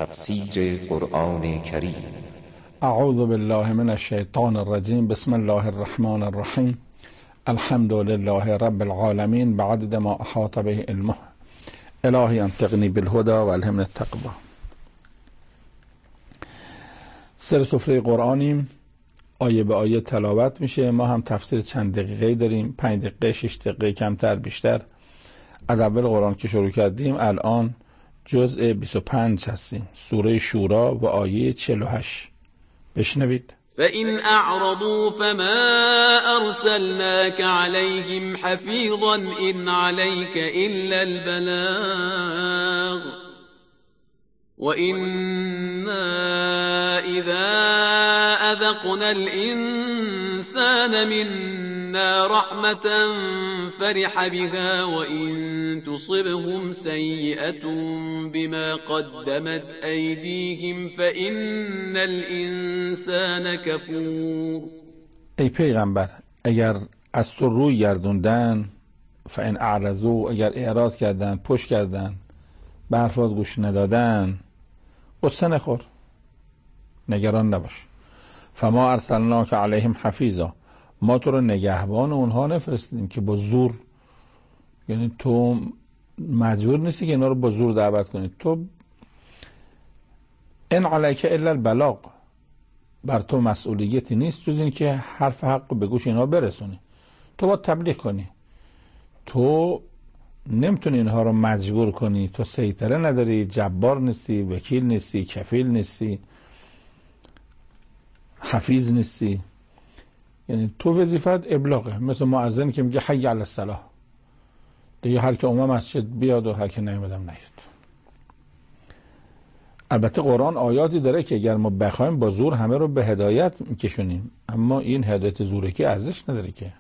تفسیر قرآن کریم. اعوذ بالله من الشیطان الرجیم. بسم الله الرحمن الرحیم. الحمد لله رب العالمین بعدد ما احاط به علمه. الهی انطقنی بالهدى و الهمنی التقوی. سر سفره قرآنیم، آیه به آیه تلاوت میشه. ما هم تفسیر چند دقیقه داریم، 5 دقیقه 6 دقیقه، کمتر بیشتر. از اول قرآن که شروع کردیم الان جزء 25 هستیم، سوره شورا و آیه 48. بشنوید. فإن أعرضوا فما أرسلناك عليهم حفيظا إن عليك إلا البلاغ وإنا إذا أذقنا الإنسان منا رحمة فرح بها وإن تصبهم سيئة بما قدمت أيديهم فإن الإنسان كفور. ای پیغمبر، اگر از تو روی گردوندن، فإن اعرضوا، اگر اعراض کردن، پشت کردن، به حرفات گوش ندادن، قصه نخور، نگران نباش. فما ارسلناک علیهم حفیظا، ما تو رو نگهبان اونها نفرستیم که با زور، یعنی تو مجبور نیستی که اینا رو با زور دعوت کنی. تو ان علیک الا البلاغ، بر تو مسئولیتی نیست جز این که حرف حق به گوش اینا برسونی. تو باید تبلیغ کنی، تو نمیتونی اینها رو مجبور کنی. تو سیطره نداری، جبار نیستی، وکیل نیستی، کفیل نیستی، حفیظ نیستی. یعنی تو وظیفت ابلاغه، مثل مؤذن که میگه حی علی الصلاة، دیگه هر که اومد مسجد بیاد و هر که نیومدم نیاد. البته قرآن آیاتی داره که اگر ما بخوایم با زور همه رو به هدایت میکشونیم، اما این هدایت زورکی ارزش نداره که.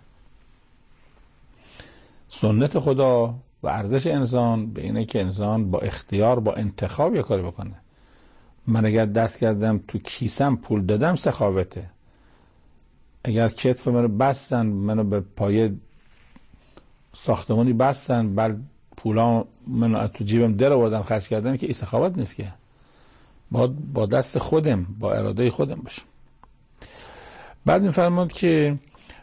سنت خدا و ارزش انسان به اینه که انسان با اختیار، با انتخاب یه کاری بکنه. من اگر دست کردم تو کیسم پول دادم سخاوته. اگر کتف منو بستن، منو به پایه ساختمانی بستن، بعد پولا منو از تو جیبم در آوردن خرج کردن، که این سخاوت نیست که. با دست خودم، با اراده خودم باشم. بعد این فرمود که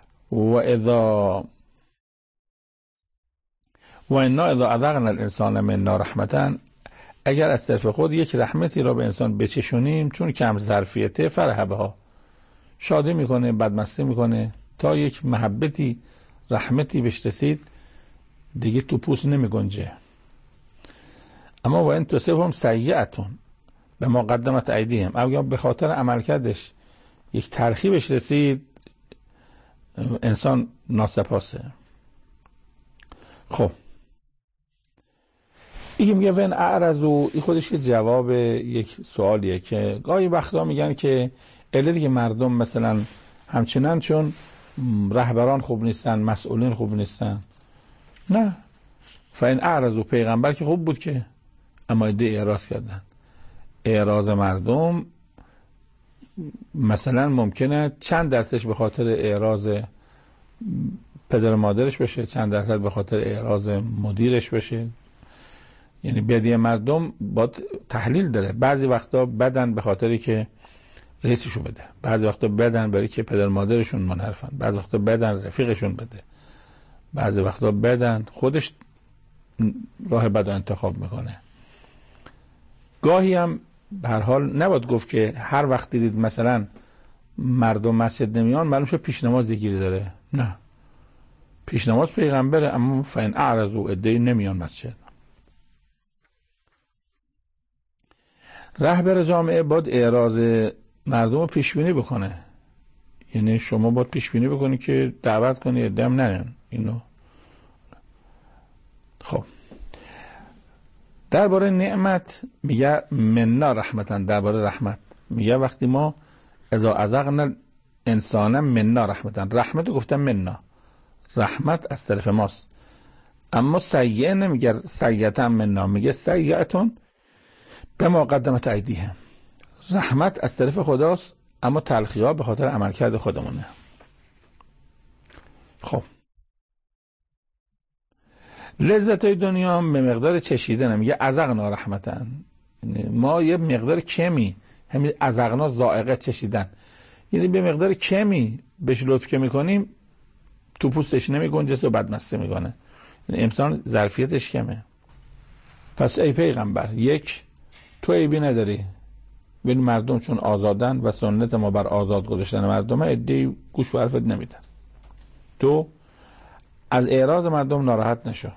و انا اذا اذقنا الانسان منا رحمتا، اگر از طرف خود یک رحمتی را به انسان بچشونیم، چون کم ظرفیته، فرح بها، شادی میکنه، بدمستی میکنه، تا یک محبتی، رحمتی بهش رسید دیگه تو پوست نمیگنجه. اما و ان تصبهم سیئتون بما قدمت ایدیهم، اگر به خاطر عملکردش یک تلخی بهش رسید، انسان ناسپاسه. خب این میگه ون اعرضوا، این خودش که جواب یک سوالیه که گاهی وقتا میگن که علتی که مردم مثلا همچنان چون رهبران خوب نیستن، مسئولین خوب نیستن. نه، فاین اعرضوا، پیغمبر که خوب بود که، اما ایده اعراض کردن. اعراض مردم مثلا ممکنه چند درصدش به خاطر اعراض پدر مادرش بشه، چند درصد به خاطر اعراض مدیرش بشه. یعنی بدی مردم با تحلیل داره. بعضی وقتا بدن به خاطری که رئیسشو بده، بعضی وقتا بدن برای که پدر مادرشون منحرفن، بعضی وقتا بدن رفیقشون بده، بعضی وقتا بدن خودش راه بد انتخاب میکنه. گاهی هم به هر حال نباید گفت که هر وقت دیدید مثلا مردم مسجد نمیان معلوم شد پیش نماز گیری داره. نه، پیش نماز پیغمبره، اما فین اعرضوا، عده‌ای نمیان مسجد. رهبر جامعه باید اعراض مردم رو پیش بینی بکنه. یعنی شما باید پیش بینی بکنی که دعوت کنی عده‌ام نرن اینو. خب درباره نعمت میگه منا رحمتن، درباره رحمت میگه وقتی ما اذا اذقنا انسان منا رحمتن، رحمت گفتم منا، رحمت از طرف ماست. اما سیئه نمیگه سیئتن منا، میگه سیئتون به ما قدمت ایدیهم. رحمت از طرف خداست، اما تلخی ها به خاطر عملکرد خودمونه. خب لذت های دنیا هم به مقدار چشیدن، میگه ازغنا رحمتن، ما یه مقدار کمی همین ازغنا ذائقه چشیدن، یعنی به مقدار کمی بهش لطف که میکنیم تو پوستش نمیگنجه و بدمسته میکنه. یعنی انسان ظرفیتش کمه. پس ای پیغمبر، یک، تو عیبی نداری ببین مردم چون آزادن و سنت ما بر آزاد گذاشتن مردمه، عده‌ای گوش به حرفت نمیدن. دو، از اعراض مردم ناراحت نشو.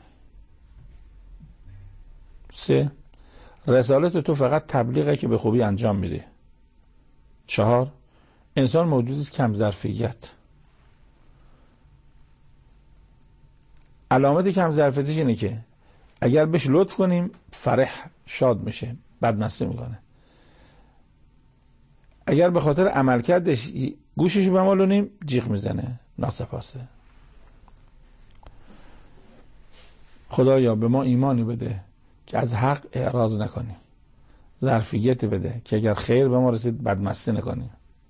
سه، رسالت تو فقط تبلیغه که به خوبی انجام میده. چهار، انسان موجودی است کم ظرفیت. علامت کم ظرفیتش اینه که اگر بهش لطف کنیم فرح شاد میشه، بدمسته میکنه. اگر به خاطر عملکردش گوشش بمالونیم جیغ میزنه، ناسپاسه. خدایا به ما ایمانی بده که از حق اعراض نکنیم، ظرفیت بده که اگر خیر به ما رسید بدمسته نکنیم،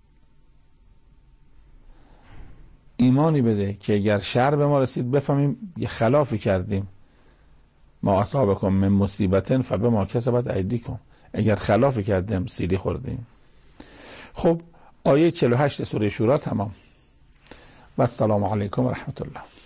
ایمانی بده که اگر شر به ما رسید بفهمیم یه خلافی کردیم. ما اصابکم من مصیبت فبما کسبت ایدیکم، اگر خلافی کردیم سیلی خوردیم. خب آیه 48 سوره شورا تمام. و السلام علیکم و رحمت الله.